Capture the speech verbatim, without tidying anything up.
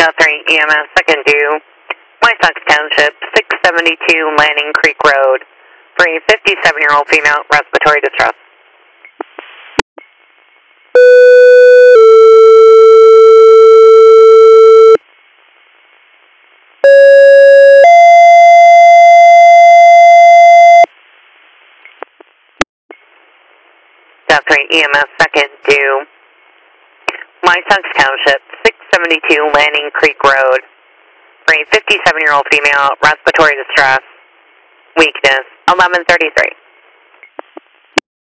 three E M S second due, Wysox Township, six seventy-two Lanning Creek Road, for a fifty-seven-year-old female, respiratory distress. three E M S second due, Wysox Township, six seventy-two Lanning Creek Road, for a fifty-seven-year-old female, respiratory distress, weakness, eleven thirty-three.